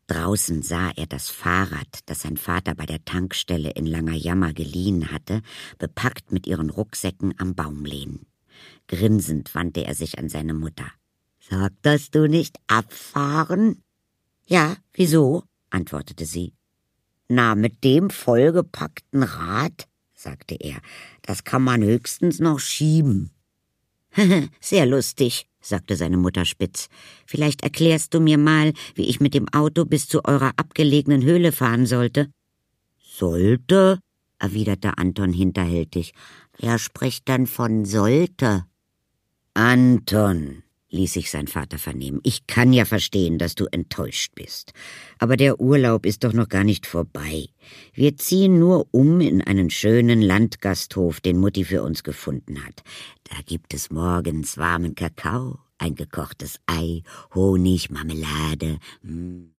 Draußen sah er das Fahrrad, das sein Vater bei der Tankstelle in Langajammer geliehen hatte, bepackt mit ihren Rucksäcken am Baum lehnen. Grinsend wandte er sich an seine Mutter. »Sagtest du nicht abfahren?« »Ja, wieso?« antwortete sie. »Na, mit dem vollgepackten Rad«, sagte er, »das kann man höchstens noch schieben.« »Sehr lustig«, sagte seine Mutter spitz. »Vielleicht erklärst du mir mal, wie ich mit dem Auto bis zu eurer abgelegenen Höhle fahren sollte?« »Sollte?«, erwiderte Anton hinterhältig. »Wer spricht denn von sollte?« »Anton«, ließ sich sein Vater vernehmen, »ich kann ja verstehen, dass du enttäuscht bist. Aber der Urlaub ist doch noch gar nicht vorbei. Wir ziehen nur um in einen schönen Landgasthof, den Mutti für uns gefunden hat. Da gibt es morgens warmen Kakao, ein gekochtes Ei, Honig, Marmelade.